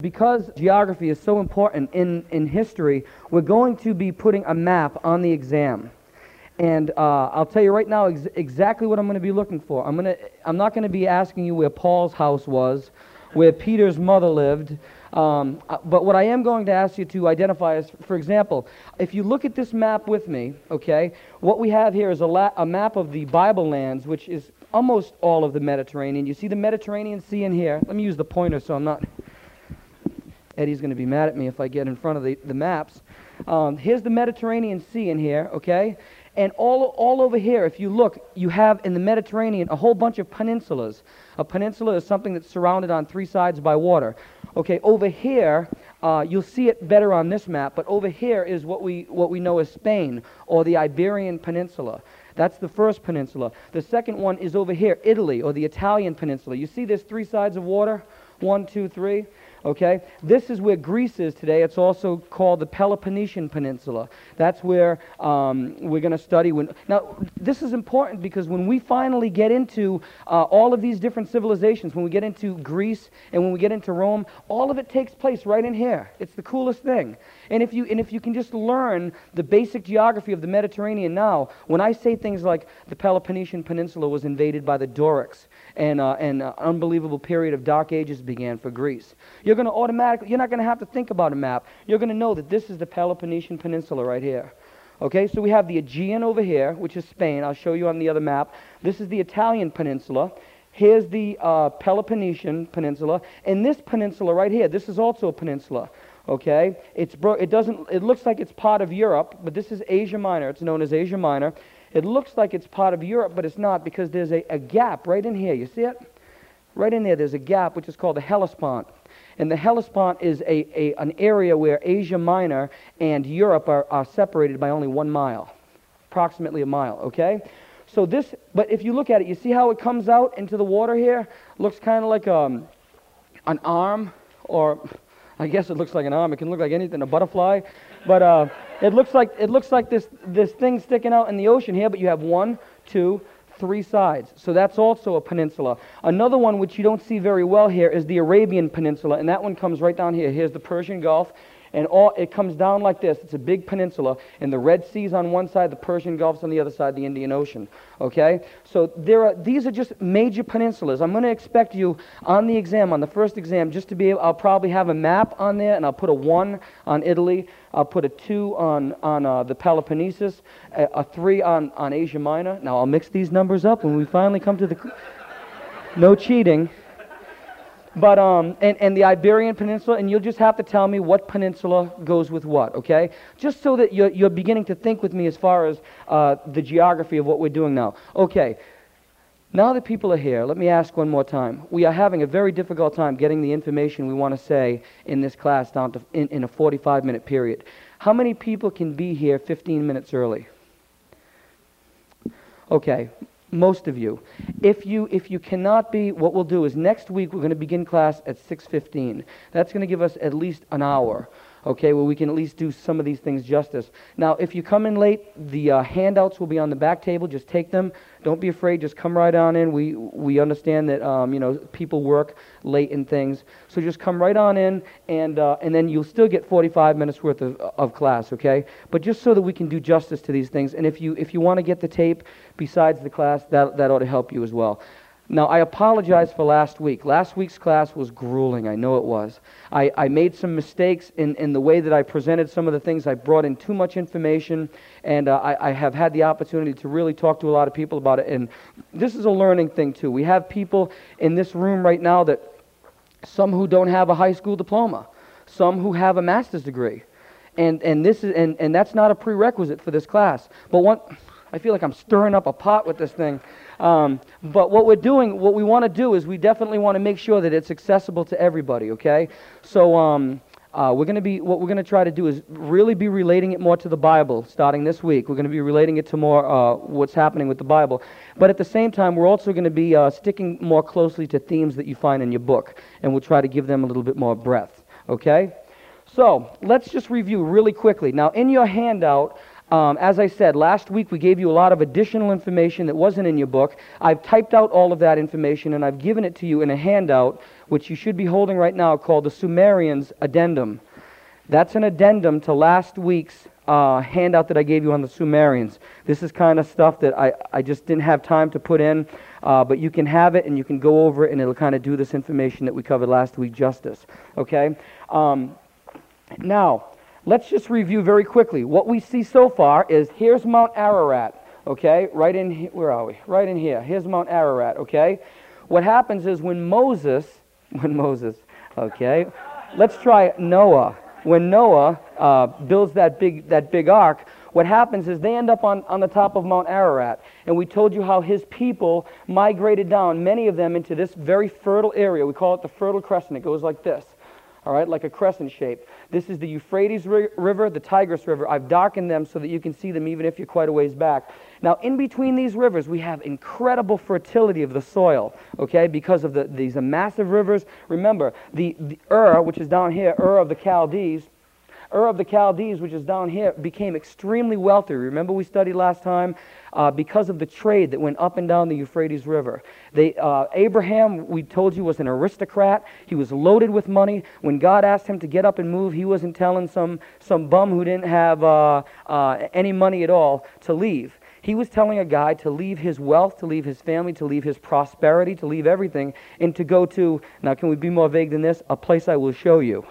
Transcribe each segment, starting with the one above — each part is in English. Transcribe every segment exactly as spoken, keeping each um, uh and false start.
Because geography is so important in, in history, we're going to be putting a map on the exam. And uh, I'll tell you right now ex exactly what I'm going to be looking for. I'm, gonna, I'm not going to be asking you where Paul's house was, where Peter's mother lived, um, but what I am going to ask you to identify is, for example, if you look at this map with me, okay, what we have here is a, la a map of the Bible lands, which is almost all of the Mediterranean. You see the Mediterranean Sea in here. Let me use the pointer so I'm not... Eddie's going to be mad at me if I get in front of the, the maps. Um, here's the Mediterranean Sea in here, okay? And all, all over here, if you look, you have in the Mediterranean a whole bunch of peninsulas. A peninsula is something that's surrounded on three sides by water. Okay, over here, uh, you'll see it better on this map, but over here is what we, what we know as Spain, or the Iberian Peninsula. That's the first peninsula. The second one is over here, Italy, or the Italian Peninsula. You see there's three sides of water? One, two, three. Okay, this is where Greece is today. It's also called the Peloponnesian Peninsula. That's where um, we're going to study. When, now, this is important because when we finally get into uh, all of these different civilizations, when we get into Greece and when we get into Rome, all of it takes place right in here. It's the coolest thing. And if you and if you can just learn the basic geography of the Mediterranean now, when I say things like the Peloponnesian Peninsula was invaded by the Dorics, and uh, and an unbelievable period of dark ages began for Greece, you're going to automatically, you're not going to have to think about a map. You're going to know that this is the Peloponnesian Peninsula right here. Okay, so we have the Aegean over here, which is Spain. I'll show you on the other map. This is the Italian Peninsula. Here's the uh, Peloponnesian Peninsula, and this peninsula right here, this is also a peninsula. Okay, it's bro it doesn't. It looks like it's part of Europe, but this is Asia Minor. It's known as Asia Minor. It looks like it's part of Europe, but it's not, because there's a, a gap right in here. You see it? Right in there, there's a gap which is called the Hellespont. And the Hellespont is a, a an area where Asia Minor and Europe are, are separated by only one mile, approximately a mile. Okay, so this. But if you look at it, you see how it comes out into the water here? Looks kind of like um, an arm, or I guess it looks like an arm. It can look like anything, a butterfly, but uh, it looks like it looks like this this thing sticking out in the ocean here. But you have one, two, three sides. So that's also a peninsula. Another one which you don't see very well here is the Arabian Peninsula, and that one comes right down here. Here's the Persian Gulf, and all it comes down like this. It's a big peninsula, and the Red Sea's on one side, the Persian Gulf's on the other side, the Indian Ocean. Okay? So there are these are just major peninsulas. I'm going to expect you on the exam, on the first exam, just to be able, I'll probably have a map on there, and I'll put a one on Italy, I'll put a two on, on uh, the Peloponnesus, a, a three on, on Asia Minor. Now I'll mix these numbers up when we finally come to the... No cheating. But, um, and, and the Iberian Peninsula, and you'll just have to tell me what peninsula goes with what, okay? Just so that you're, you're beginning to think with me as far as uh, the geography of what we're doing now. Okay, now that people are here, let me ask one more time. We are having a very difficult time getting the information we want to say in this class down to in, in a forty-five minute period. How many people can be here fifteen minutes early? Okay. Most of you. If you if you cannot be, what we'll do is next week we're going to begin class at six fifteen. That's going to give us at least an hour, okay, where we can at least do some of these things justice. Now, if you come in late, the uh, handouts will be on the back table. Just take them. Don't be afraid. Just come right on in. We we understand that um, you know, people work late and things, so just come right on in, and uh, and then you'll still get forty-five minutes worth of, of class, okay? But just so that we can do justice to these things, and if you if you want to get the tape besides the class, that that ought to help you as well. Now, I apologize for last week. Last week's class was grueling. I know it was. I, I made some mistakes in, in the way that I presented some of the things. I brought in too much information, and uh, I, I have had the opportunity to really talk to a lot of people about it. And this is a learning thing, too. We have people in this room right now that some who don't have a high school diploma, some who have a master's degree. And, and, this is, and, and that's not a prerequisite for this class. But one, I feel like I'm stirring up a pot with this thing. Um, but what we're doing, what we want to do is we definitely want to make sure that it's accessible to everybody, okay? So um, uh, we're going to be, what we're going to try to do is really be relating it more to the Bible starting this week. We're going to be relating it to more uh, what's happening with the Bible. But at the same time, we're also going to be uh, sticking more closely to themes that you find in your book, and we'll try to give them a little bit more breadth, okay? So let's just review really quickly. Now, in your handout, Um, as I said, last week we gave you a lot of additional information that wasn't in your book. I've typed out all of that information and I've given it to you in a handout, which you should be holding right now, called the Sumerians Addendum. That's an addendum to last week's uh, handout that I gave you on the Sumerians. This is kind of stuff that I, I just didn't have time to put in, uh, but you can have it and you can go over it and it'll kind of do this information that we covered last week justice. Okay? Um, now, let's just review very quickly. What we see so far is here's Mount Ararat, okay? Right in here, where are we? Right in here. Here's Mount Ararat, okay? What happens is when Moses, when Moses, okay? Let's try Noah. When Noah uh, builds that big that big ark, what happens is they end up on, on the top of Mount Ararat. And we told you how his people migrated down, many of them, into this very fertile area. We call it the Fertile Crescent. It goes like this. All right, like a crescent shape. This is the Euphrates ri River, the Tigris River. I've darkened them so that you can see them even if you're quite a ways back. Now, in between these rivers, we have incredible fertility of the soil, okay, because of the, these are massive rivers. Remember, the, the Ur, which is down here, Ur of the Chaldees, Ur of the Chaldees, which is down here, became extremely wealthy. Remember we studied last time? Uh, because of the trade that went up and down the Euphrates River. They, uh, Abraham, we told you, was an aristocrat. He was loaded with money. When God asked him to get up and move, he wasn't telling some, some bum who didn't have uh, uh, any money at all to leave. He was telling a guy to leave his wealth, to leave his family, to leave his prosperity, to leave everything, and to go to, now can we be more vague than this? A place I will show you.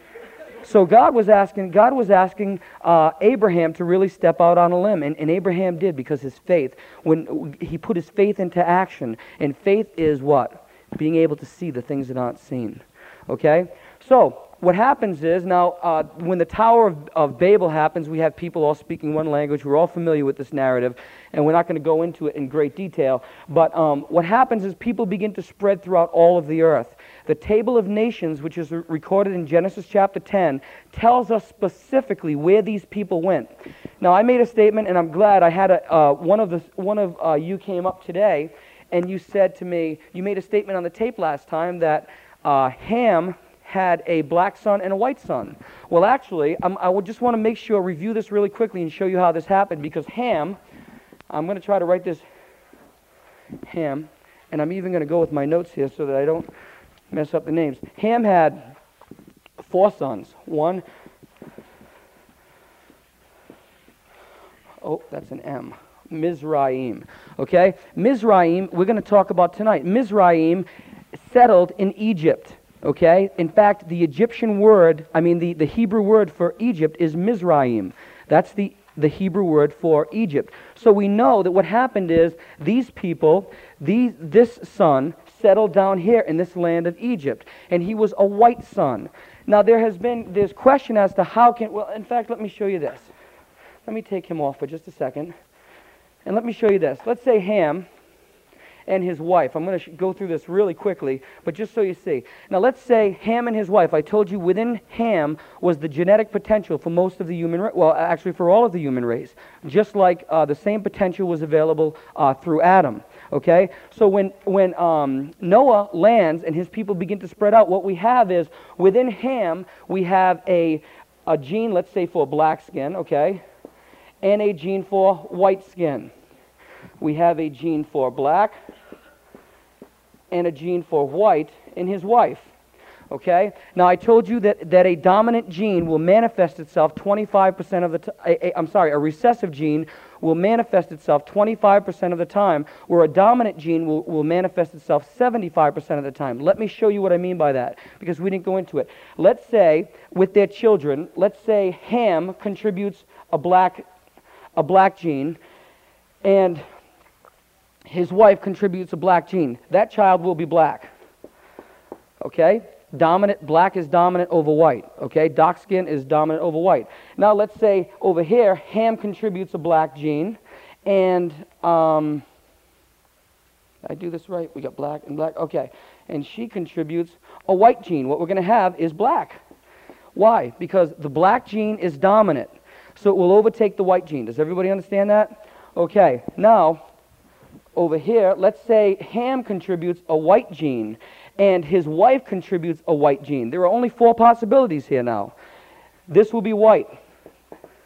So God was asking, God was asking uh, Abraham to really step out on a limb, and, and Abraham did because his faith, when he put his faith into action, and faith is what? Being able to see the things that aren't seen. Okay? So, what happens is, now, uh, when the Tower of, of Babel happens, we have people all speaking one language. We're all familiar with this narrative, and we're not going to go into it in great detail. But um, what happens is people begin to spread throughout all of the earth. The Table of Nations, which is recorded in Genesis chapter ten, tells us specifically where these people went. Now, I made a statement, and I'm glad I had a, uh, one of, the, one of uh, you came up today, and you said to me, you made a statement on the tape last time that uh, Ham had a black son and a white son. Well, actually, I'm, I would just want to make sure, review this really quickly and show you how this happened, because Ham, I'm going to try to write this Ham, and I'm even going to go with my notes here so that I don't mess up the names. Ham had four sons. One, oh, that's an M. Mizraim. Okay? Mizraim, we're going to talk about tonight. Mizraim settled in Egypt. Okay? In fact, the Egyptian word, I mean the, the Hebrew word for Egypt is Mizraim. That's the, the Hebrew word for Egypt. So we know that what happened is these people, these, this son, settled down here in this land of Egypt. And he was a white son. Now there has been this question as to how can, well, in fact, let me show you this. Let me take him off for just a second. And let me show you this. Let's say Ham and his wife. I'm going to go through this really quickly, but just so you see. Now let's say Ham and his wife. I told you within Ham was the genetic potential for most of the human race, well, actually for all of the human race, just like uh, the same potential was available uh, through Adam. Okay? So when, when um, Noah lands and his people begin to spread out, what we have is within Ham, we have a, a gene, let's say for black skin, okay, and a gene for white skin. We have a gene for black and a gene for white in his wife. Okay? Now I told you that, that a dominant gene will manifest itself twenty-five percent of the time. I'm sorry, a recessive gene will manifest itself twenty-five percent of the time, where a dominant gene will, will manifest itself seventy-five percent of the time. Let me show you what I mean by that, because we didn't go into it. Let's say with their children, let's say Ham contributes a black, a black gene, and his wife contributes a black gene. That child will be black. Okay? Dominant, black is dominant over white. Okay? Dark skin is dominant over white. Now let's say over here, Ham contributes a black gene, and um, did I do this right? We got black and black. Okay. And she contributes a white gene. What we're going to have is black. Why? Because the black gene is dominant. So it will overtake the white gene. Does everybody understand that? Okay. Now, over here, let's say Ham contributes a white gene and his wife contributes a white gene. There are only four possibilities here now. This will be white.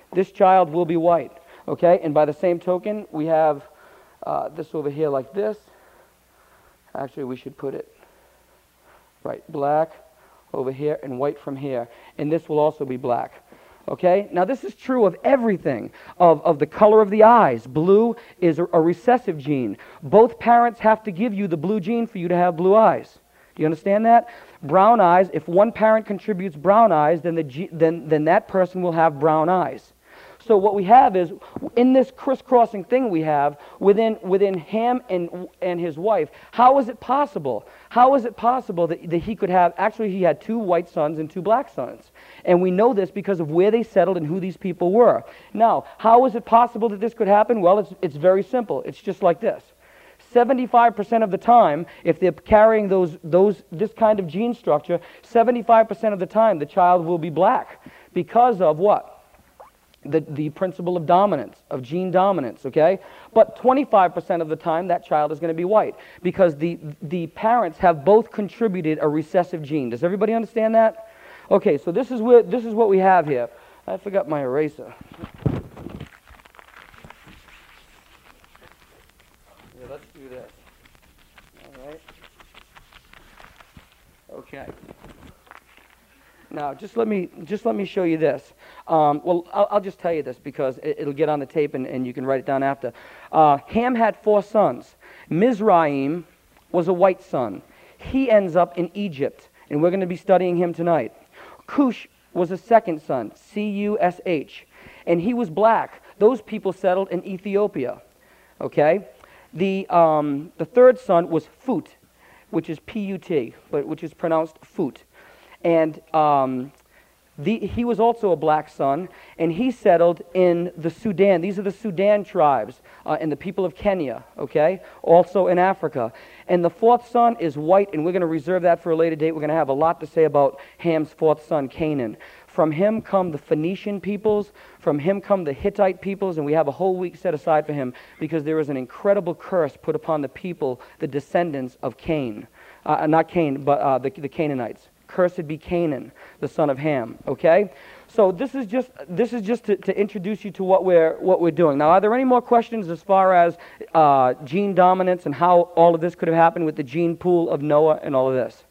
this child will be white, okay? And by the same token, we have uh, this over here like this. Actually, we should put it right, black over here and white from here. And this will also be black. Okay? Now this is true of everything, of, of the color of the eyes. Blue is a, a recessive gene. Both parents have to give you the blue gene for you to have blue eyes. Do you understand that? Brown eyes, if one parent contributes brown eyes, then, the, ge- then, then that person will have brown eyes. So what we have is, in this crisscrossing thing we have, within, within Ham and, and his wife, how is it possible? How is it possible that, that he could have, actually he had two white sons and two black sons. And we know this because of where they settled and who these people were. Now, how is it possible that this could happen? Well, it's, it's very simple. It's just like this. seventy-five percent of the time, if they're carrying those, those, this kind of gene structure, seventy-five percent of the time the child will be black. Because of what? The, the principle of dominance, of gene dominance, okay? But twenty-five percent of the time, that child is going to be white because the, the parents have both contributed a recessive gene. Does everybody understand that? Okay, so this is, where, this is what we have here. I forgot my eraser. Yeah, let's do this. All right. Okay. Now, just let me, just let me show you this. Um, well, I'll, I'll just tell you this because it, it'll get on the tape and, and you can write it down after. Uh, Ham had four sons. Mizraim was a white son. He ends up in Egypt, and we're going to be studying him tonight. Cush was a second son, C U S H, and he was black. Those people settled in Ethiopia, okay? The, um, the third son was Phut, which is P U T, but which is pronounced Phut. And um, the, he was also a black son, and he settled in the Sudan. These are the Sudan tribes uh, and the people of Kenya, okay? Also in Africa. And the fourth son is white, and we're going to reserve that for a later date. We're going to have a lot to say about Ham's fourth son, Canaan. From him come the Phoenician peoples. From him come the Hittite peoples, and we have a whole week set aside for him because there is an incredible curse put upon the people, the descendants of Cain. Uh, not Cain, but uh, the, the Canaanites. Cursed be Canaan, the son of Ham. Okay, so this is just this is just to, to introduce you to what we're what we're doing. Now, are there any more questions as far as uh, gene dominance and how all of this could have happened with the gene pool of Noah and all of this?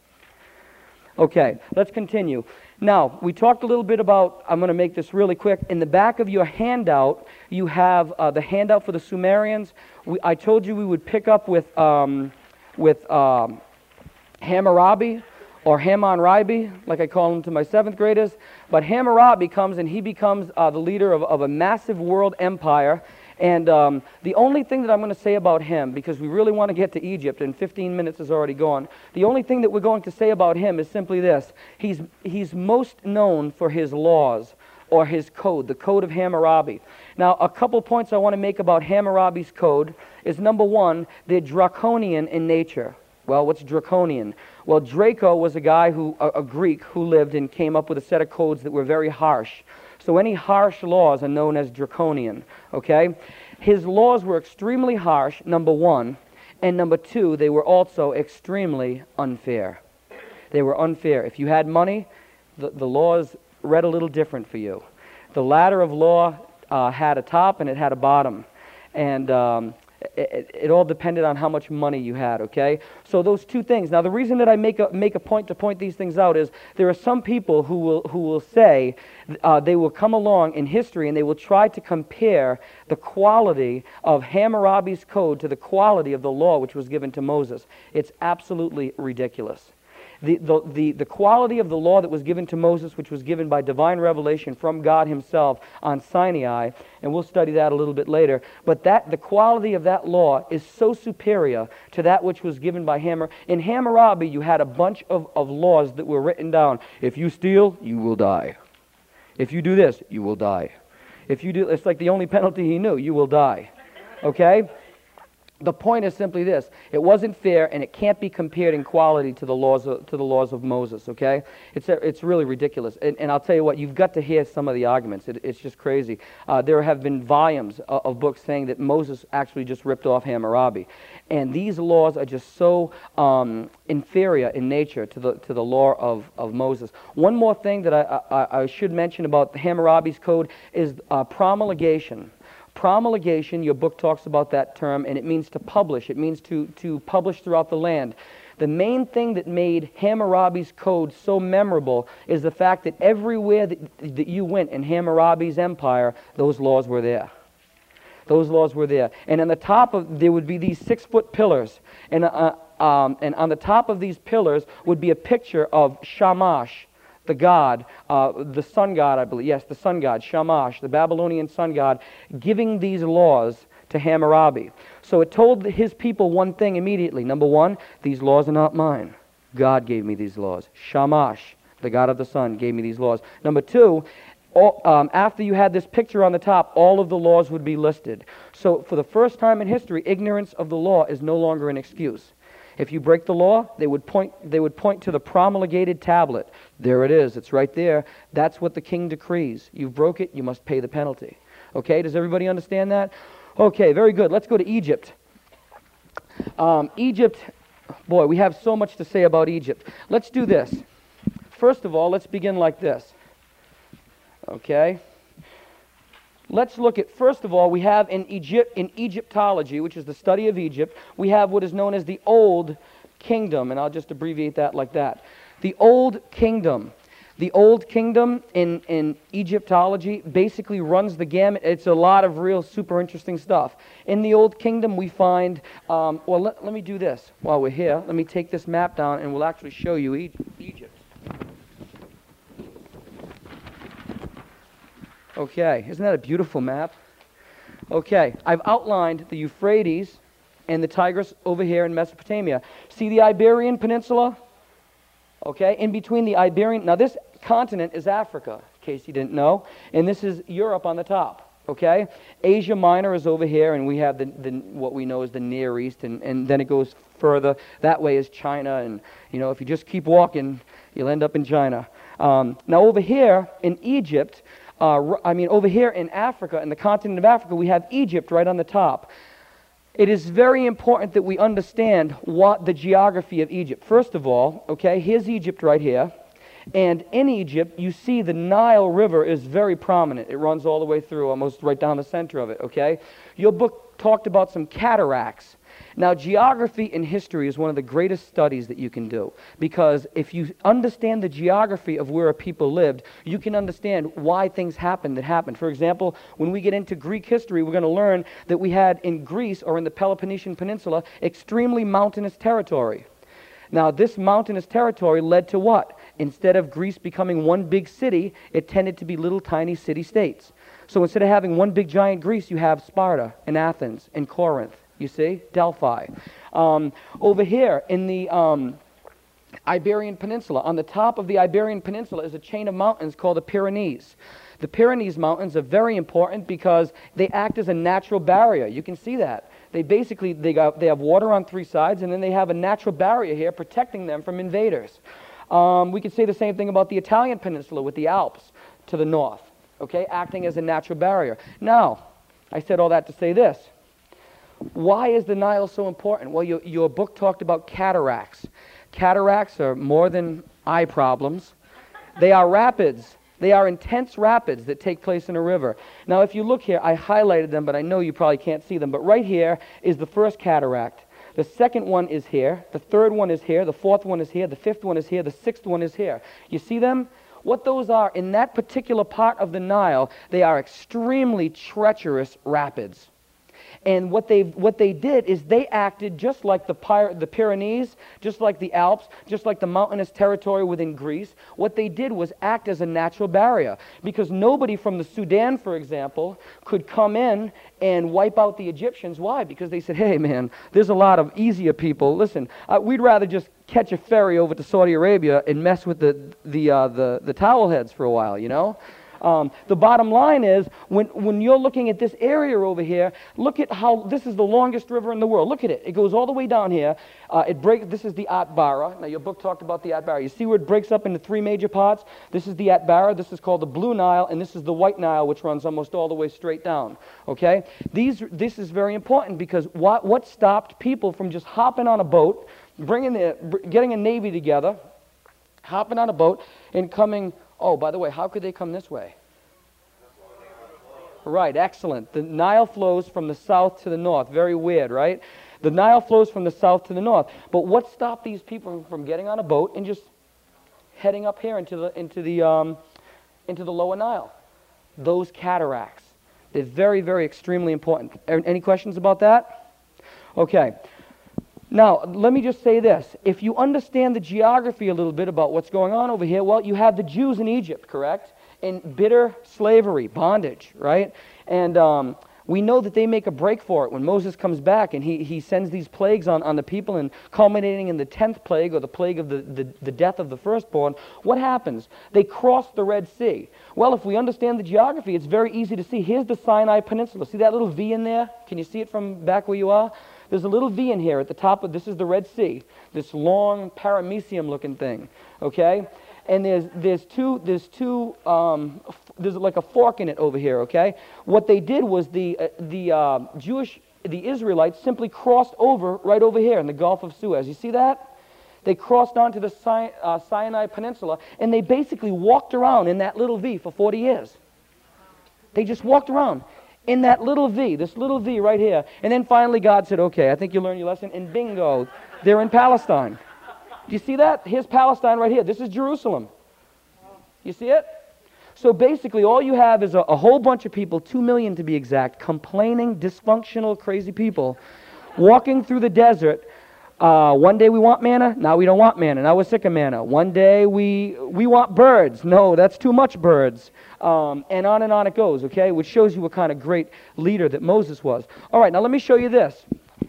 Okay, let's continue. Now, we talked a little bit about. I'm going to make this really quick. In the back of your handout, you have uh, the handout for the Sumerians. We, I told you we would pick up with um, with um, Hammurabi. Or Hammurabi, like I call him to my seventh graders. But Hammurabi comes and he becomes uh, the leader of, of a massive world empire. And um, the only thing that I'm going to say about him, because we really want to get to Egypt and fifteen minutes is already gone, the only thing that we're going to say about him is simply this. He's, he's most known for his laws or his code, the Code of Hammurabi. Now, a couple points I want to make about Hammurabi's code is, number one, they're draconian in nature. Well, what's draconian? Well, Draco was a guy who, a, a Greek who lived and came up with a set of codes that were very harsh. So any harsh laws are known as draconian, okay? His laws were extremely harsh, number one, and number two, they were also extremely unfair. They were unfair. If you had money, the, the laws read a little different for you. The ladder of law uh, had a top and it had a bottom. And um, It, it all depended on how much money you had, okay? So those two things. Now, the reason that I make a, make a point to point these things out is there are some people who will, who will say uh, they will come along in history and they will try to compare the quality of Hammurabi's code to the quality of the law which was given to Moses. It's absolutely ridiculous. The, the, the, the quality of the law that was given to Moses, which was given by divine revelation from God himself on Sinai, and we'll study that a little bit later, but that the quality of that law is so superior to that which was given by Hammurabi. In Hammurabi, you had a bunch of, of laws that were written down. If you steal, you will die. If you do this, you will die. If you do, it's like the only penalty he knew, you will die. Okay? The point is simply this: it wasn't fair, and it can't be compared in quality to the laws of, to the laws of Moses. Okay, it's a, it's really ridiculous. And, and I'll tell you what, you've got to hear some of the arguments. It, it's just crazy. Uh, there have been volumes of, of books saying that Moses actually just ripped off Hammurabi, and these laws are just so um, inferior in nature to the to the law of, of Moses. One more thing that I, I, I should mention about Hammurabi's code is uh, promulgation. Promulgation, your book talks about that term, and it means to publish. It means to, to publish throughout the land. The main thing that made Hammurabi's code so memorable is the fact that everywhere that, that you went in Hammurabi's empire, those laws were there. Those laws were there. And on the top of, there would be these six-foot pillars. And, uh, um, and on the top of these pillars would be a picture of Shamash, the god, uh, the sun god, I believe. Yes, the sun god, Shamash, the Babylonian sun god, giving these laws to Hammurabi. So it told his people one thing immediately. Number one, these laws are not mine. God gave me these laws. Shamash, the god of the sun, gave me these laws. Number two, all, um, after you had this picture on the top, all of the laws would be listed. So for the first time in history, ignorance of the law is no longer an excuse. If you break the law, they would point they would point to the promulgated tablet. There it is. It's right there. That's what the king decrees. You broke it, you must pay the penalty. Okay, does everybody understand that? Okay, very good. Let's go to Egypt. Um, Egypt, boy, we have so much to say about Egypt. Let's do this. First of all, let's begin like this. Okay? Let's look at, first of all, we have in Egypt, in Egyptology, which is the study of Egypt, we have what is known as the Old Kingdom, and I'll just abbreviate that like that. The Old Kingdom. The Old Kingdom in, in Egyptology basically runs the gamut. It's a lot of real super interesting stuff. In the Old Kingdom we find, um, well, let, let me do this while we're here. Let me take this map down and we'll actually show you e- Egypt. Okay, isn't that a beautiful map? Okay, I've outlined the Euphrates and the Tigris over here in Mesopotamia. See the Iberian Peninsula? Okay, in between the Iberian, now this continent is Africa, in case you didn't know, and this is Europe on the top, okay? Asia Minor is over here, and we have the, the what we know as the Near East, and, and then it goes further. That way is China, and, you know, if you just keep walking, you'll end up in China. Um, now over here in Egypt, uh, I mean over here in Africa, in the continent of Africa, we have Egypt right on the top. It is very important that we understand what the geography of Egypt. First of all, okay, here's Egypt right here. And in Egypt, you see the Nile River is very prominent. It runs all the way through, almost right down the center of it, okay? Your book talked about some cataracts. Now, geography and history is one of the greatest studies that you can do, because if you understand the geography of where a people lived, you can understand why things happened that happened. For example, when we get into Greek history, we're going to learn that we had in Greece, or in the Peloponnesian Peninsula, extremely mountainous territory. Now, this mountainous territory led to what? Instead of Greece becoming one big city, it tended to be little tiny city-states. So instead of having one big giant Greece, you have Sparta and Athens and Corinth. You see? Delphi. Um, over here in the um, Iberian Peninsula, on the top of the Iberian Peninsula is a chain of mountains called the Pyrenees. The Pyrenees Mountains are very important because they act as a natural barrier. You can see that. They basically, they, got, they have water on three sides, and then they have a natural barrier here protecting them from invaders. Um, we could say the same thing about the Italian Peninsula with the Alps to the north, okay, acting as a natural barrier. Now, I said all that to say this. Why is the Nile so important? Well, your, your book talked about cataracts. Cataracts are more than eye problems. They are rapids. They are intense rapids that take place in a river. Now, if you look here, I highlighted them, but I know you probably can't see them. But right here is the first cataract. The second one is here. The third one is here. The fourth one is here. The fifth one is here. The sixth one is here. You see them? What those are, in that particular part of the Nile, they are extremely treacherous rapids. And what they what they did is they acted just like the, Py- the Pyrenees, just like the Alps, just like the mountainous territory within Greece. What they did was act as a natural barrier, because nobody from the Sudan, for example, could come in and wipe out the Egyptians. Why? Because they said, hey man, there's a lot of easier people. Listen, uh, we'd rather just catch a ferry over to Saudi Arabia and mess with the the uh, the, the towel heads for a while, you know? Um, the bottom line is, when, when you're looking at this area over here, look at how this is the longest river in the world. Look at it. It goes all the way down here. Uh, it breaks. This is the Atbara. Now, your book talked about the Atbara. You see where it breaks up into three major parts? This is the Atbara. This is called the Blue Nile, and this is the White Nile, which runs almost all the way straight down. Okay? These, this is very important because what, what stopped people from just hopping on a boat, bringing the, getting a navy together, hopping on a boat, and coming... Oh, by the way, how could they come this way? Right, excellent. The Nile flows from the south to the north. Very weird, right? The Nile flows from the south to the north. But what stopped these people from getting on a boat and just heading up here into the into the um, into the lower Nile? Those cataracts. They're very, very extremely important. Any questions about that? Okay. Now, let me just say this. If you understand the geography a little bit about what's going on over here, well, you have the Jews in Egypt, correct? In bitter slavery, bondage, right? And um, we know that they make a break for it when Moses comes back and he, he sends these plagues on, on the people, and culminating in the tenth plague, or the plague of the, the, the death of the firstborn. What happens? They cross the Red Sea. Well, if we understand the geography, it's very easy to see. Here's the Sinai Peninsula. See that little V in there? Can you see it from back where you are? There's a little V in here at the top of, this is the Red Sea, this long paramecium-looking thing, okay? And there's there's two there's two um, f- there's like a fork in it over here, okay? What they did was the uh, the uh, Jewish the Israelites simply crossed over right over here in the Gulf of Suez. You see that? They crossed onto the Si- uh, Sinai Peninsula, and they basically walked around in that little V for forty years. They just walked around in that little V, this little V right here. And then finally God said, okay, I think you learned your lesson. And bingo, they're in Palestine. Do you see that? Here's Palestine right here. This is Jerusalem. You see it? So basically all you have is a, a whole bunch of people, two million to be exact, complaining, dysfunctional, crazy people, walking through the desert. Uh, one day we want manna, now we don't want manna, now we're sick of manna. One day we we want birds, no, that's too much birds. Um, and on and on it goes, okay, which shows you what kind of great leader that Moses was. All right, now let me show you this.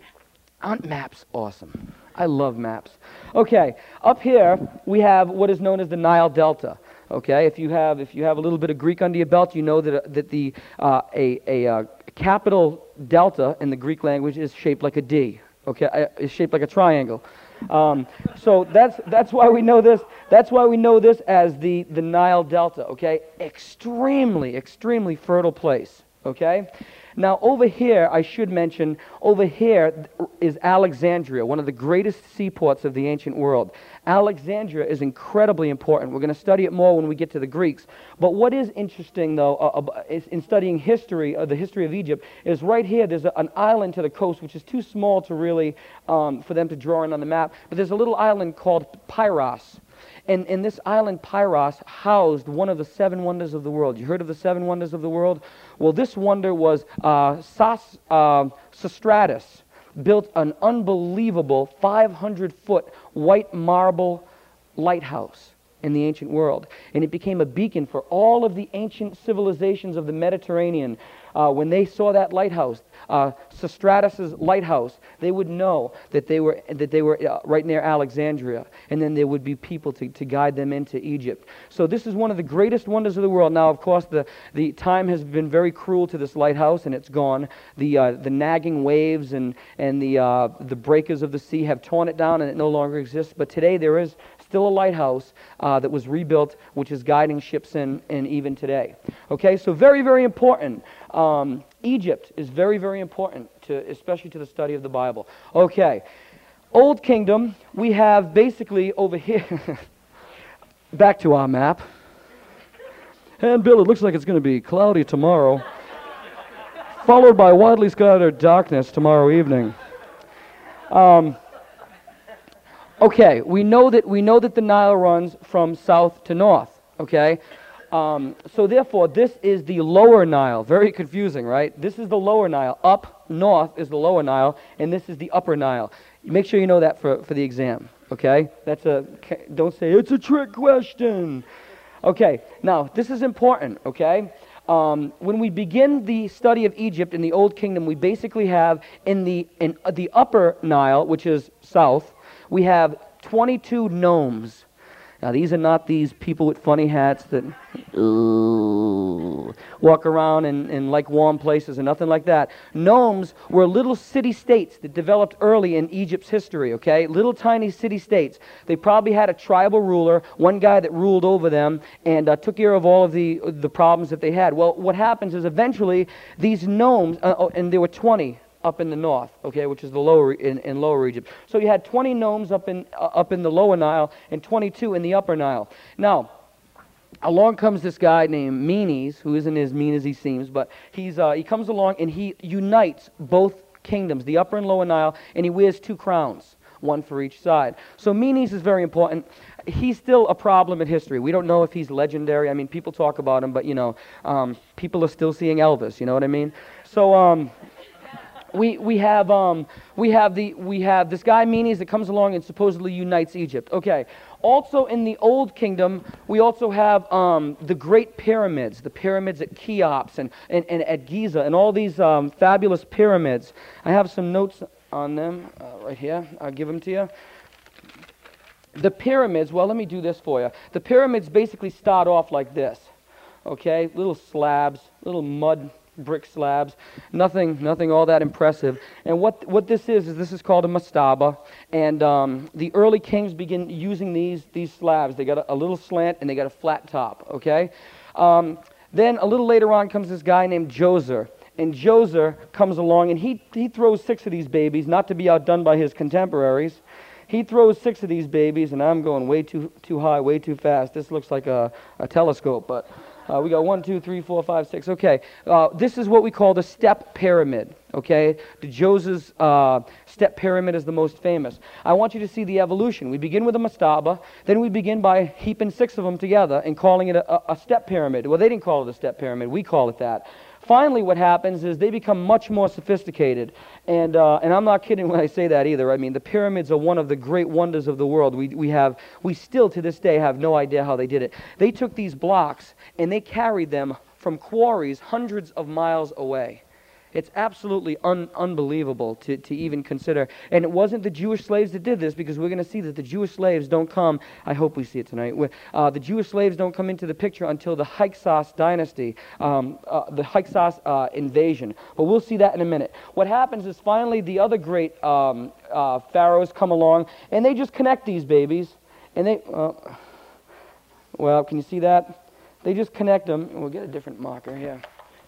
Aren't maps awesome? I love maps. Okay, up here we have what is known as the Nile Delta. Okay, if you have if you have a little bit of Greek under your belt, you know that uh, that the uh, a a uh, capital delta in the Greek language is shaped like a D. Okay, uh, it's shaped like a triangle. Um, so that's that's why we know this. That's why we know this as the the Nile Delta. Okay, extremely extremely fertile place. Okay. Now over here, I should mention, over here is Alexandria, one of the greatest seaports of the ancient world. Alexandria is incredibly important. We're going to study it more when we get to the Greeks. But what is interesting, though, uh, is in studying history, uh, the history of Egypt, is right here there's a, an island to the coast, which is too small to really, um, for them to draw in on the map. But there's a little island called Pyros. And, and this island, Pyros, housed one of the seven wonders of the world. You heard of the seven wonders of the world? Well, this wonder was uh, Sas, uh, Sostratus, built an unbelievable five hundred foot white marble lighthouse in the ancient world. And it became a beacon for all of the ancient civilizations of the Mediterranean. Uh, when they saw that lighthouse, uh, Sostratus's lighthouse, they would know that they were that they were uh, right near Alexandria, and then there would be people to, to guide them into Egypt. So this is one of the greatest wonders of the world. Now, of course, the, the time has been very cruel to this lighthouse, and it's gone. The uh, the nagging waves and and the uh, the breakers of the sea have torn it down, and it no longer exists. But today there is still a lighthouse uh, that was rebuilt, which is guiding ships in, in even today. Okay, so very, very important. Um, Egypt is very, very important, to, especially to the study of the Bible. Okay, Old Kingdom, we have basically over here, back to our map. And Bill, it looks like it's going to be cloudy tomorrow, followed by widely scattered darkness tomorrow evening. Um... Okay, we know that we know that the Nile runs from south to north. Okay, um, so therefore this is the lower Nile. Very confusing, right? This is the lower Nile. Up north is the lower Nile, and this is the upper Nile. Make sure you know that for for the exam. Okay, that's a don't say it's a trick question. Okay, now this is important. Okay. Um, when we begin the study of Egypt in the Old Kingdom, we basically have in the in uh, the upper Nile, which is south, we have twenty-two nomes. Now, these are not these people with funny hats that ooh, walk around and, and like warm places or nothing like that. Gnomes were little city-states that developed early in Egypt's history, okay? Little tiny city-states. They probably had a tribal ruler, one guy that ruled over them and uh, took care of all of the, the problems that they had. Well, what happens is eventually these gnomes, uh, oh, and there were twenty up in the north, okay, which is the lower in, in lower Egypt. So you had twenty gnomes up in uh, up in the lower Nile and twenty-two in the upper Nile. Now, along comes this guy named Menes, who isn't as mean as he seems, but he's uh, he comes along and he unites both kingdoms, the upper and lower Nile, and he wears two crowns, one for each side. So Menes is very important. He's still a problem in history. We don't know if he's legendary. I mean, people talk about him, but you know, um, people are still seeing Elvis. You know what I mean? So. Um, We we have um we have the we have this guy Menes that comes along and supposedly unites Egypt. Okay. Also in the Old Kingdom, we also have um the Great Pyramids, the pyramids at Cheops and, and, and at Giza, and all these um, fabulous pyramids. I have some notes on them uh, right here. I'll give them to you. The pyramids. Well, let me do this for you. The pyramids basically start off like this. Okay, little slabs, little mud. Brick slabs, nothing, nothing all that impressive. And what what this is is this is called a mastaba, and um, the early kings begin using these these slabs. They got a, a little slant and they got a flat top. Okay, um, then a little later on comes this guy named Djoser, and Djoser comes along and he he throws six of these babies, not to be outdone by his contemporaries. He throws six of these babies, and I'm going way too too high, way too fast. This looks like a, a telescope, but. Uh, we got one, two, three, four, five, six. Okay, uh, this is what we call the step pyramid. Okay, the Djoser's uh, step pyramid is the most famous. I want you to see the evolution. We begin with a mastaba, then we begin by heaping six of them together and calling it a, a step pyramid. Well, they didn't call it a step pyramid. We call it that. Finally, what happens is they become much more sophisticated, and uh, and I'm not kidding when I say that either. I mean, the pyramids are one of the great wonders of the world. We we have we still to this day have no idea how they did it. They took these blocks and they carried them from quarries hundreds of miles away. It's absolutely un- unbelievable to, to even consider. And it wasn't the Jewish slaves that did this, because we're going to see that the Jewish slaves don't come, I hope we see it tonight, uh, the Jewish slaves don't come into the picture until the Hyksos dynasty, um, uh, the Hyksos uh, invasion. But we'll see that in a minute. What happens is finally the other great um, uh, pharaohs come along, and they just connect these babies, and they, uh, well, can you see that? They just connect them, and we'll get a different marker here.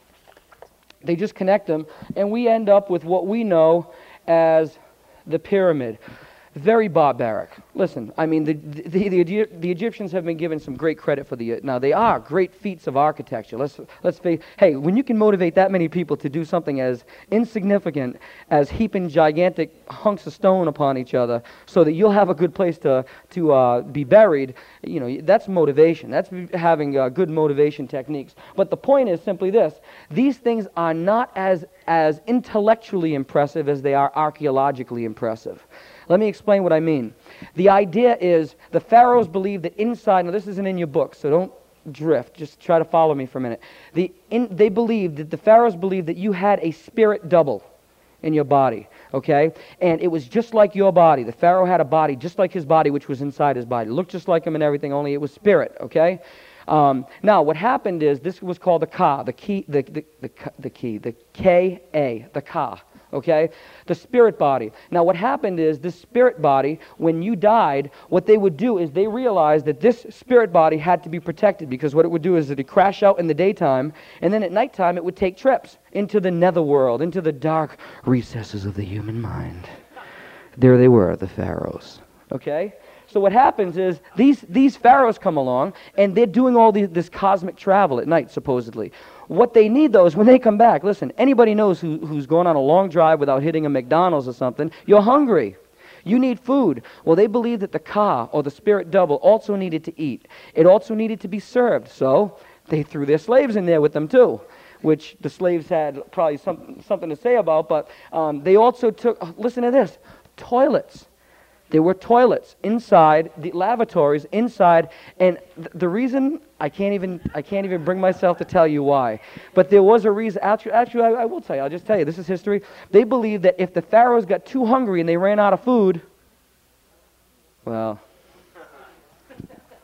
They just connect them, and we end up with what we know as the pyramid. Very barbaric. Listen, I mean, the, the, the, the Egyptians have been given some great credit for the... Now, they are great feats of architecture. Let's, let's face... Hey, when you can motivate that many people to do something as insignificant as heaping gigantic hunks of stone upon each other so that you'll have a good place to, to uh, be buried, you know, that's motivation. That's having uh, good motivation techniques. But the point is simply this. These things are not as, as intellectually impressive as they are archaeologically impressive. Let me explain what I mean. The idea is the pharaohs believed that inside, now this isn't in your book, so don't drift, just try to follow me for a minute. The, in, they believed that the pharaohs believed that you had a spirit double in your body, okay? And it was just like your body. The pharaoh had a body just like his body, which was inside his body. It looked just like him and everything, only it was spirit, okay? Um, now, what happened is, this was called the Ka, the key, the, the, the, the key, the K A, the Ka. Okay? The spirit body. Now what happened is this spirit body, when you died, what they would do is they realized that this spirit body had to be protected, because what it would do is it would crash out in the daytime, and then at nighttime it would take trips into the netherworld, into the dark recesses of the human mind. There they were, the pharaohs. Okay? So what happens is these, these pharaohs come along, and they're doing all these, this cosmic travel at night, supposedly. What they need, though, is when they come back, listen, anybody knows who, who's going on a long drive without hitting a McDonald's or something, you're hungry. You need food. Well, they believed that the Ka, or the spirit double, also needed to eat. It also needed to be served. So they threw their slaves in there with them, too, which the slaves had probably some, something to say about, but um, they also took, listen to this, toilets. There were toilets inside, the lavatories inside, and th the reason, I can't even I can't even bring myself to tell you why, but there was a reason. Actually, actually I, I will tell you, I'll just tell you, this is history. They believed that if the pharaohs got too hungry and they ran out of food, well,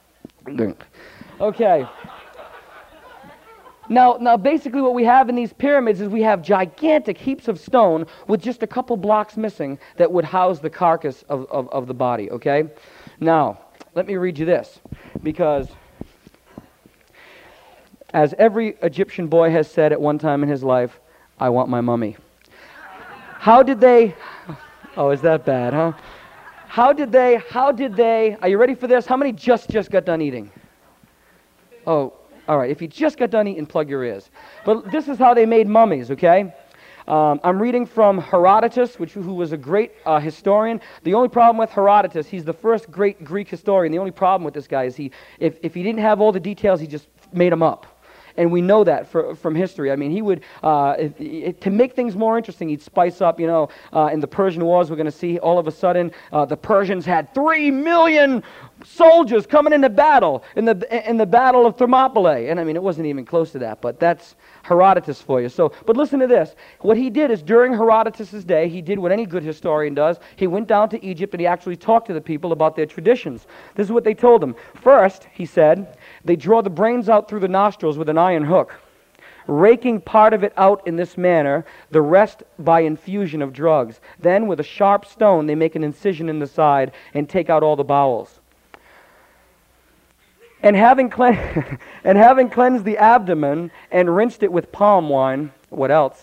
Okay. Now, now, basically what we have in these pyramids is we have gigantic heaps of stone with just a couple blocks missing that would house the carcass of, of, of the body, okay? Now, let me read you this, because as every Egyptian boy has said at one time in his life, I want my mummy. How did they... Oh, is that bad, huh? How did they, how did they... Are you ready for this? How many just, just got done eating? Oh... All right, if you just got done eating, plug your ears. But this is how they made mummies, okay? Um, I'm reading from Herodotus, which, who was a great uh, historian. The only problem with Herodotus, he's the first great Greek historian. The only problem with this guy is he, if, if he didn't have all the details, he just made them up. And we know that for, from history. I mean, he would, uh, if, if, to make things more interesting, he'd spice up, you know, uh, in the Persian Wars, we're going to see all of a sudden uh, the Persians had three million soldiers coming into battle in the in the Battle of Thermopylae. And I mean, it wasn't even close to that, but that's Herodotus for you. So, but listen to this. What he did is during Herodotus' day, he did what any good historian does. He went down to Egypt and he actually talked to the people about their traditions. This is what they told him. First, he said, they draw the brains out through the nostrils with an iron hook, raking part of it out in this manner, the rest by infusion of drugs. Then, with a sharp stone, they make an incision in the side and take out all the bowels. And having, cle- and having cleansed the abdomen and rinsed it with palm wine, what else?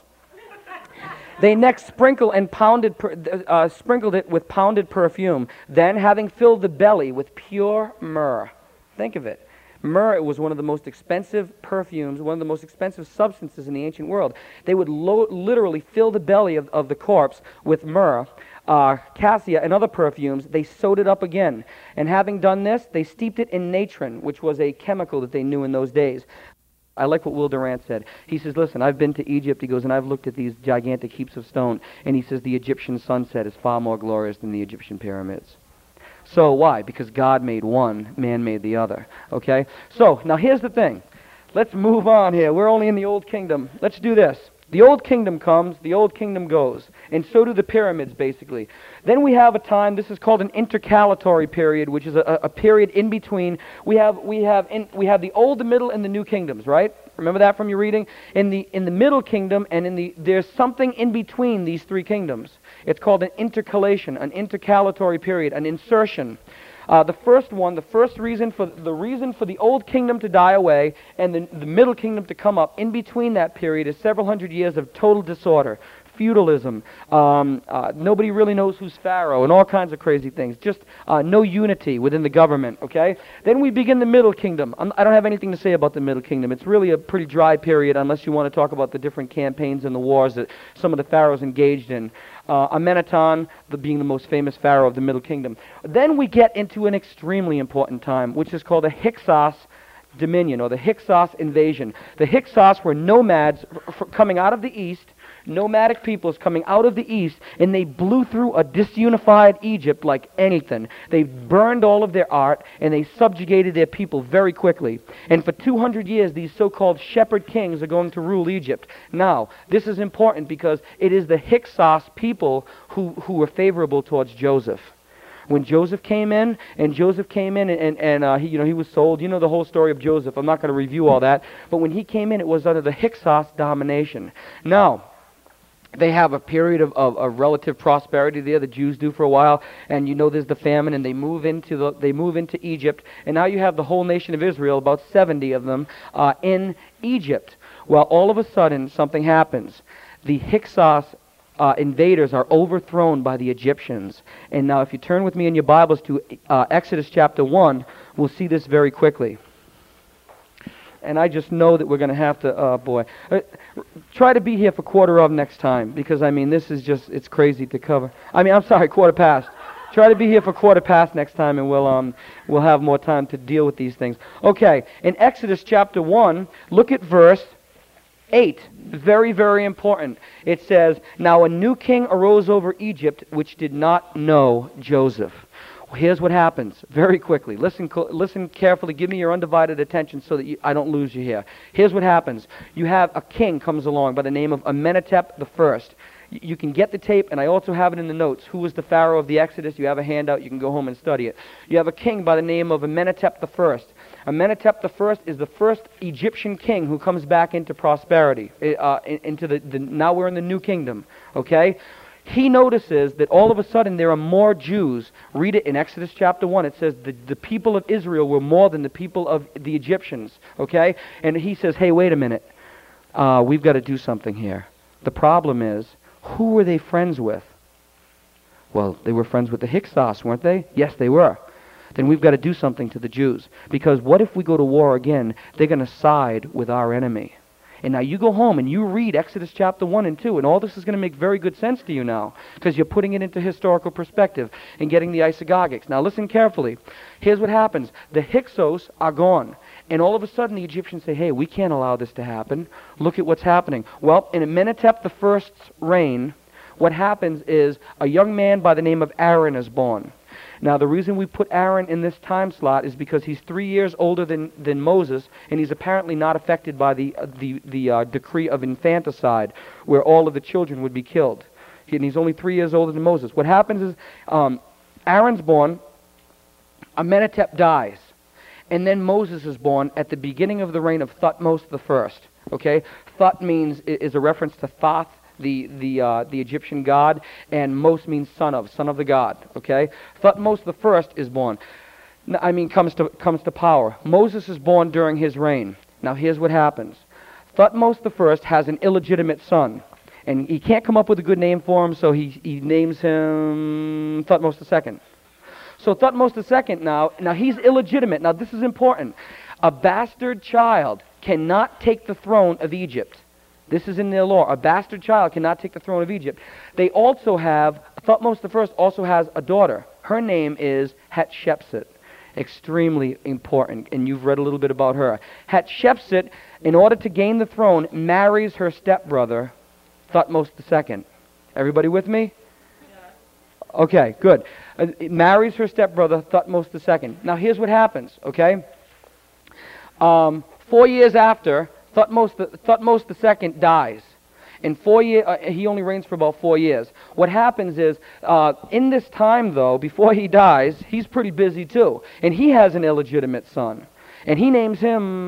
They next sprinkle and pounded, per, uh, sprinkled it with pounded perfume. Then, having filled the belly with pure myrrh, think of it. Myrrh was one of the most expensive perfumes, one of the most expensive substances in the ancient world. They would lo- literally fill the belly of, of the corpse with myrrh, uh, cassia, and other perfumes. They sewed it up again. And having done this, they steeped it in natron, which was a chemical that they knew in those days. I like what Will Durant said. He says, listen, I've been to Egypt, he goes, and I've looked at these gigantic heaps of stone, and he says the Egyptian sunset is far more glorious than the Egyptian pyramids. So why? Because God made one, man made the other. Okay? So, now here's the thing. Let's move on here. We're only in the Old Kingdom. Let's do this. The Old Kingdom comes, the Old Kingdom goes. And so do the pyramids, basically. Then we have a time, this is called an intercalatory period, which is a, a period in between. We have we have in, we have the Old, the Middle, and the New Kingdoms, right? Remember that from your reading? In the in the Middle Kingdom and in the there's something in between these three kingdoms. It's called an intercalation, an intercalatory period, an insertion. Uh, the first one, the first reason for the reason for the Old Kingdom to die away and the, the Middle Kingdom to come up, in between that period is several hundred years of total disorder, feudalism, um, uh, nobody really knows who's Pharaoh, and all kinds of crazy things. Just uh, no unity within the government, okay? Then we begin the Middle Kingdom. I'm, I don't have anything to say about the Middle Kingdom. It's really a pretty dry period unless you want to talk about the different campaigns and the wars that some of the pharaohs engaged in. Uh, Ameneton, the, being the most famous pharaoh of the Middle Kingdom. Then we get into an extremely important time, which is called the Hyksos Dominion, or the Hyksos invasion. The Hyksos were nomads f- f- coming out of the east, nomadic peoples coming out of the east, and they blew through a disunified Egypt like anything. They burned all of their art, and they subjugated their people very quickly. And for two hundred years, these so-called shepherd kings are going to rule Egypt. Now, this is important because it is the Hyksos people who, who were favorable towards Joseph. When Joseph came in, and Joseph came in, and, and, and uh, he, you know, he was sold. You know the whole story of Joseph. I'm not going to review all that. But when he came in, it was under the Hyksos domination. Now, they have a period of, of, of relative prosperity there. The Jews do for a while, and you know there's the famine, and they move into the they move into Egypt, and now you have the whole nation of Israel, about seventy of them, uh, in Egypt. Well, all of a sudden, something happens. The Hyksos Uh, invaders are overthrown by the Egyptians. And now if you turn with me in your Bibles to uh, Exodus chapter one, we'll see this very quickly. And I just know that we're going to have to, oh boy. Uh, try to be here for quarter of next time, because I mean this is just, it's crazy to cover. I mean, I'm sorry, quarter past. Try to be here for quarter past next time, and we'll um we'll have more time to deal with these things. Okay, in Exodus chapter one, look at verse eight. Very, very important. It says, "Now a new king arose over Egypt, which did not know Joseph." Well, here's what happens, very quickly. Listen listen carefully. Give me your undivided attention so that you, I don't lose you here. Here's what happens. You have a king comes along by the name of Amenhotep the First. You can get the tape, and I also have it in the notes. Who was the Pharaoh of the Exodus? You have a handout. You can go home and study it. You have a king by the name of Amenhotep the First. Amenhotep the First is the first Egyptian king who comes back into prosperity, uh, into the, the, now we're in the new kingdom, okay? He notices that all of a sudden there are more Jews. Read it in Exodus chapter one. It says the, the people of Israel were more than the people of the Egyptians, okay? And he says, hey, wait a minute. Uh, we've got to do something here. The problem is, who were they friends with? Well, they were friends with the Hyksos, weren't they? Yes, they were. Then we've got to do something to the Jews. Because what if we go to war again? They're going to side with our enemy. And now you go home and you read Exodus chapter one and two, and all this is going to make very good sense to you now, because you're putting it into historical perspective and getting the isagogics. Now listen carefully. Here's what happens. The Hyksos are gone. And all of a sudden the Egyptians say, hey, we can't allow this to happen. Look at what's happening. Well, in Amenhotep the First's reign, what happens is a young man by the name of Aaron is born. Now, the reason we put Aaron in this time slot is because he's three years older than, than Moses, and he's apparently not affected by the, uh, the, the uh, decree of infanticide, where all of the children would be killed. He, and he's only three years older than Moses. What happens is, um, Aaron's born, Amenhotep dies, and then Moses is born at the beginning of the reign of Thutmose the First. Okay? Thut means, is a reference to Thoth, the the uh, the Egyptian god, and Mos means son of, son of the god. Okay, Thutmose the First is born. I mean, comes to comes to power. Moses is born during his reign. Now, here's what happens. Thutmose the First has an illegitimate son, and he can't come up with a good name for him, so he he names him Thutmose the Second. So Thutmose the Second now now he's illegitimate. Now, this is important. A bastard child cannot take the throne of Egypt. This is in their law. A bastard child cannot take the throne of Egypt. They also have, Thutmose the First also has a daughter. Her name is Hatshepsut. Extremely important, and you've read a little bit about her. Hatshepsut, in order to gain the throne, marries her stepbrother, Thutmose the Second. Everybody with me? Yeah. Okay, good. Uh, marries her stepbrother, Thutmose the Second. Now, here's what happens, okay? Um, four years after, Thutmose the, Thutmose the Second dies. In four years, uh, he only reigns for about four years. What happens is, uh, in this time, though, before he dies, he's pretty busy too, and he has an illegitimate son, and he names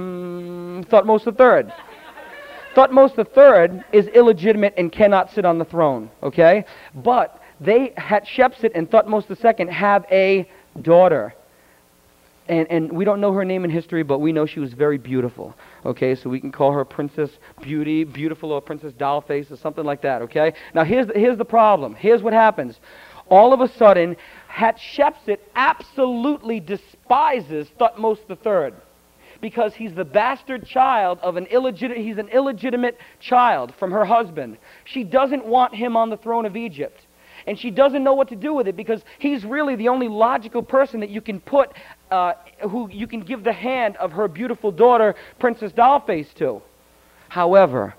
him Thutmose the Third. Thutmose the Third is illegitimate and cannot sit on the throne. Okay, but they Hatshepsut and Thutmose the Second have a daughter. And, and we don't know her name in history, but we know she was very beautiful. Okay, so we can call her Princess Beauty, Beautiful, or Princess Dollface, or something like that. Okay. Now here's the, here's the problem. Here's what happens. All of a sudden, Hatshepsut absolutely despises Thutmose the Third, because he's the bastard child of an illegitimate. He's an illegitimate child from her husband. She doesn't want him on the throne of Egypt. And she doesn't know what to do with it, because he's really the only logical person that you can put, uh, who you can give the hand of her beautiful daughter, Princess Dollface, to. However,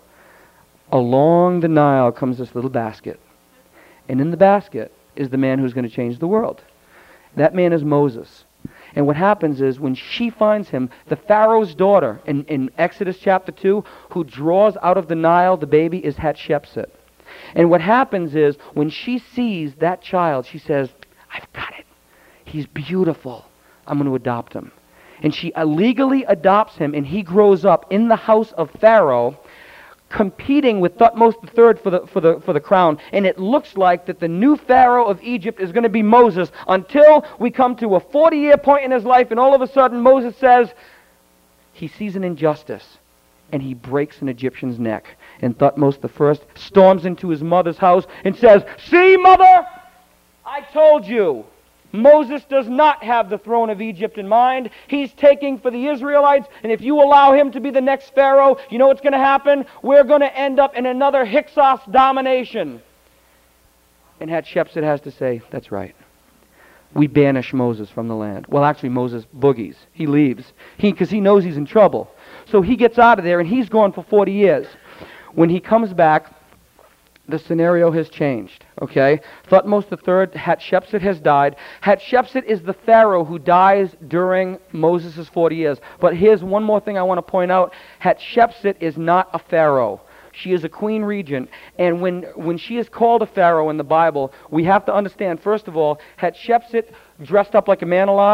along the Nile comes this little basket. And in the basket is the man who's going to change the world. That man is Moses. And what happens is, when she finds him, the Pharaoh's daughter, in, in Exodus chapter two, who draws out of the Nile the baby, is Hatshepsut. And what happens is, when she sees that child, she says, I've got it. He's beautiful. I'm going to adopt him. And she illegally adopts him, and he grows up in the house of Pharaoh, competing with Thutmose the Third for the, for the, for the crown. And it looks like that the new Pharaoh of Egypt is going to be Moses, until we come to a forty-year point in his life, and all of a sudden Moses says, he sees an injustice, and he breaks an Egyptian's neck. And Thutmose the First storms into his mother's house and says, see, mother, I told you, Moses does not have the throne of Egypt in mind. He's taking for the Israelites, and if you allow him to be the next Pharaoh, you know what's going to happen? We're going to end up in another Hyksos domination. And Hatshepsut has to say, that's right. We banish Moses from the land. Well, actually, Moses boogies. He leaves, he because he knows he's in trouble. So he gets out of there, and he's gone for forty years. When he comes back, the scenario has changed, okay? Thutmose the Third, Hatshepsut has died. Hatshepsut is the Pharaoh who dies during Moses' forty years. But here's one more thing I want to point out. Hatshepsut is not a Pharaoh. She is a queen regent. And when, when she is called a Pharaoh in the Bible, we have to understand, first of all, Hatshepsut dressed up like a man a lot.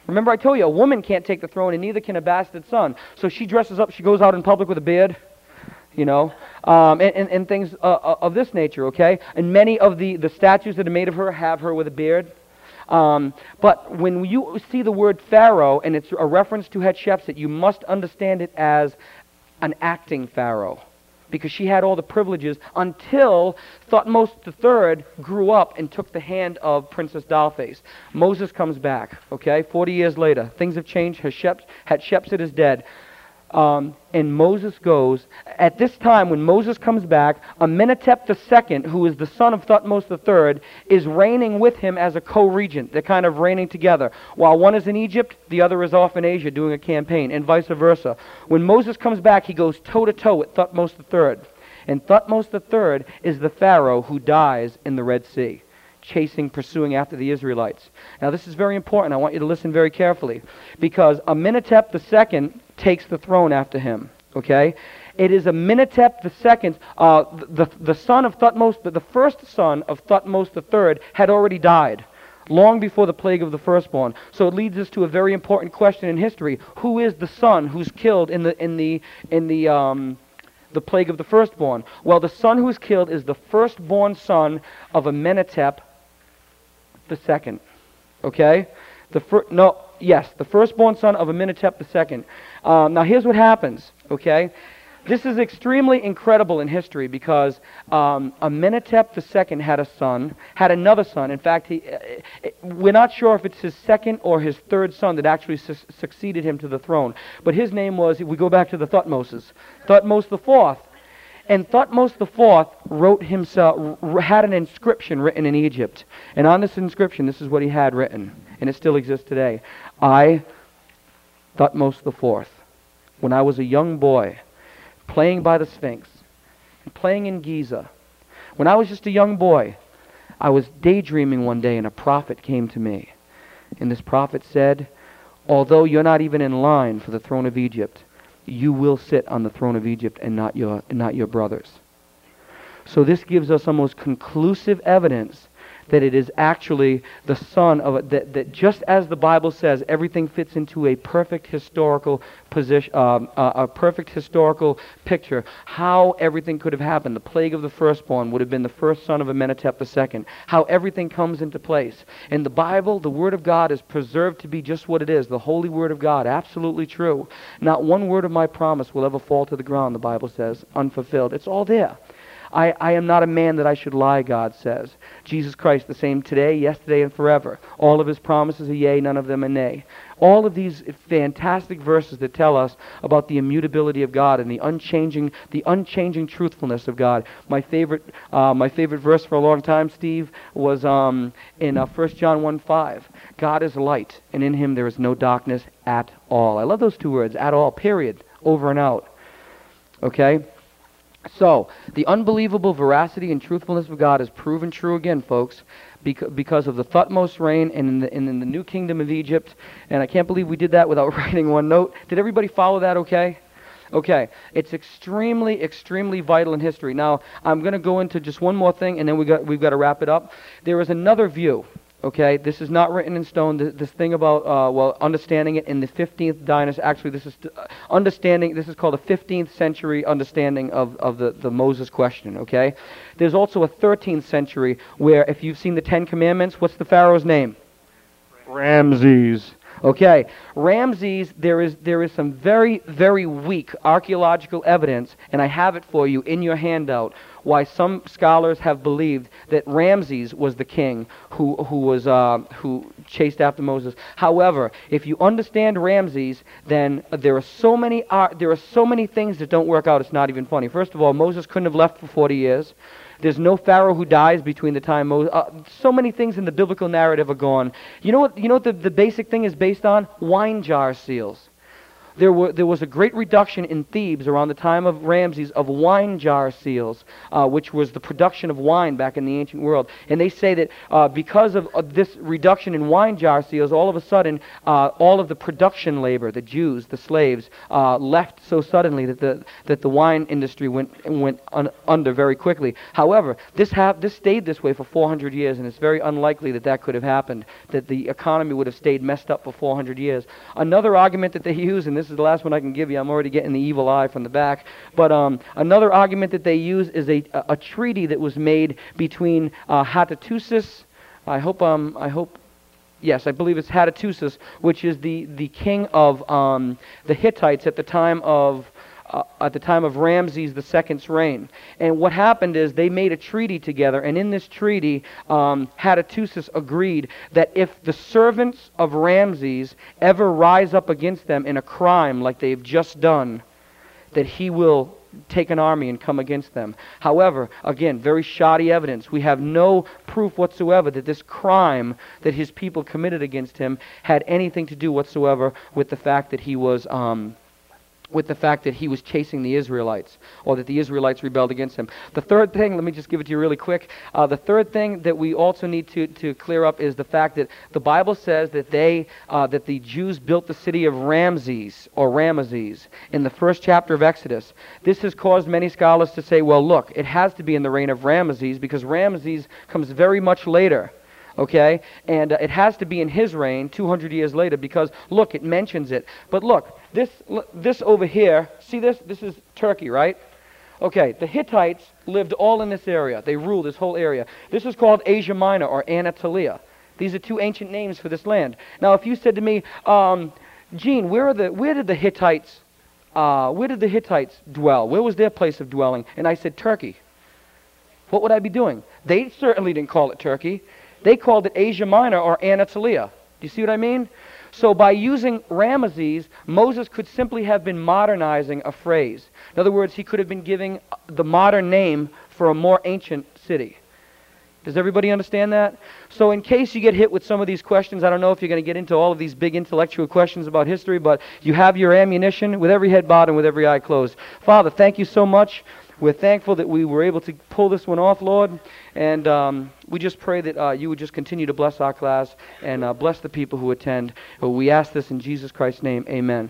Remember I told you, a woman can't take the throne and neither can a bastard son. So she dresses up, she goes out in public with a beard, you know, um, and, and, and things uh, of this nature, okay? And many of the, the statues that are made of her have her with a beard. Um, but when you see the word Pharaoh, and it's a reference to Hatshepsut, you must understand it as an acting Pharaoh, because she had all the privileges until Thutmose the third grew up and took the hand of Princess Dollface. Moses comes back, okay, forty years later. Things have changed. Hatshep- Hatshepsut is dead. Um, and Moses goes, at this time when Moses comes back, Amenhotep the second, who is the son of Thutmose the third, is reigning with him as a co-regent. They're kind of reigning together. While one is in Egypt, the other is off in Asia doing a campaign, and vice versa. When Moses comes back, he goes toe-to-toe with Thutmose the third. And Thutmose the third is the Pharaoh who dies in the Red Sea, chasing, pursuing after the Israelites. Now this is very important. I want you to listen very carefully, because Amenhotep the second takes the throne after him, okay? It is Amenhotep the second, uh, the, the son of Thutmose, the, the first son of Thutmose the third had already died long before the plague of the firstborn. So it leads us to a very important question in history. Who is the son who's killed in the, in the, in the, um, the plague of the firstborn? Well, the son who is killed is the firstborn son of Amenhotep the second, okay? The fir- no, yes, the firstborn son of Amenhotep the second. Um, now here's what happens, okay? This is extremely incredible in history because um, Amenhotep the second had a son, had another son. In fact, he, uh, we're not sure if it's his second or his third son that actually su- succeeded him to the throne. But his name was, if we go back to the Thutmoses, Thutmose the fourth. And Thutmose the fourth wrote himself, had an inscription written in Egypt. And on this inscription, this is what he had written, and it still exists today. I, Thutmose the fourth, when I was a young boy, playing by the Sphinx, playing in Giza, when I was just a young boy, I was daydreaming one day and a prophet came to me. And this prophet said, although you're not even in line for the throne of Egypt, you will sit on the throne of Egypt and not your, and not your brothers. So this gives us almost conclusive evidence that it is actually the son of a, that, that just as the Bible says, everything fits into a perfect historical position, um, uh, a perfect historical picture. How everything could have happened. The plague of the firstborn would have been the first son of Amenhotep the second. How everything comes into place. In the Bible, the Word of God is preserved to be just what it is, the holy Word of God, absolutely true. Not one word of my promise will ever fall to the ground, the Bible says, unfulfilled. It's all there. I, I am not a man that I should lie, God says. Jesus Christ, the same today, yesterday, and forever. All of his promises are yea, none of them are nay. All of these fantastic verses that tell us about the immutability of God and the unchanging, the unchanging truthfulness of God. My favorite, uh, my favorite verse for a long time, Steve, was um, in uh, First John one five. God is light, and in him there is no darkness at all. I love those two words, at all, period, over and out. Okay? So, the unbelievable veracity and truthfulness of God is proven true again, folks, because of the Thutmose reign and in the, and in the new kingdom of Egypt. And I can't believe we did that without writing one note. Did everybody follow that okay? Okay. It's extremely, extremely vital in history. Now, I'm going to go into just one more thing, and then we got, we've got to wrap it up. There is another view. Okay, this is not written in stone. This, this thing about, uh, well, understanding it in the fifteenth dynasty. Actually, this is uh, understanding, this is called a fifteenth century understanding of, of the, the Moses question, okay? There's also a thirteenth century where, if you've seen the Ten Commandments, what's the Pharaoh's name? Ramses. Okay, Ramses, there is there is some very, very weak archaeological evidence, and I have it for you in your handout, why some scholars have believed that Ramses was the king who who was uh, who chased after Moses. However, if you understand Ramses, then there are so many uh, there are so many things that don't work out. It's not even funny. First of all, Moses couldn't have left for forty years. There's no Pharaoh who dies between the time Moses. Uh, so many things in the biblical narrative are gone. You know what? You know what the, the basic thing is based on? Wine jar seals. There were there was a great reduction in Thebes around the time of Ramses of wine jar seals, uh, which was the production of wine back in the ancient world. And they say that uh, because of, of this reduction in wine jar seals, all of a sudden, uh, all of the production labor, the Jews, the slaves, uh, left so suddenly that the that the wine industry went went un, under very quickly. However, this hap- this stayed this way for four hundred years, and it's very unlikely that that could have happened, that the economy would have stayed messed up for four hundred years. Another argument that they use, and this is the last one I can give you, I'm already getting the evil eye from the back, but um, another argument that they use is a, a, a treaty that was made between uh, Hattusis, I hope um, I hope Yes, I believe it's Hattusis, which is the, the king of um, the Hittites at the time of uh, at the time of Ramses the Second's reign. And what happened is they made a treaty together, and in this treaty, um, Hattusis agreed that if the servants of Ramses ever rise up against them in a crime like they've just done, that he will take an army and come against them. However, again, very shoddy evidence. We have no proof whatsoever that this crime that his people committed against him had anything to do whatsoever with the fact that he was um, with the fact that he was chasing the Israelites, or that the Israelites rebelled against him. The third thing, let me just give it to you really quick. Uh, the third thing that we also need to, to clear up is the fact that the Bible says that they, uh, that the Jews built the city of Ramses, or Ramesses, in the first chapter of Exodus. This has caused many scholars to say, well, look, it has to be in the reign of Ramesses, because Ramesses comes very much later. Okay, and uh, it has to be in his reign two hundred years later, because look, it mentions it. But look, this this over here, see this? This is Turkey, right? Okay, the Hittites lived all in this area. They ruled this whole area. This is called Asia Minor, or Anatolia. These are two ancient names for this land. Now, if you said to me, um, Gene, where are the where did the Hittites uh, where did the Hittites dwell? Where was their place of dwelling? And I said Turkey. What would I be doing? They certainly didn't call it Turkey. They called it Asia Minor, or Anatolia. Do you see what I mean? So by using Ramesses, Moses could simply have been modernizing a phrase. In other words, he could have been giving the modern name for a more ancient city. Does everybody understand that? So in case you get hit with some of these questions, I don't know if you're going to get into all of these big intellectual questions about history, but you have your ammunition with every head bowed and with every eye closed. Father, thank you so much. We're thankful that we were able to pull this one off, Lord, and um, we just pray that uh, you would just continue to bless our class and uh, bless the people who attend. We ask this in Jesus Christ's name, amen.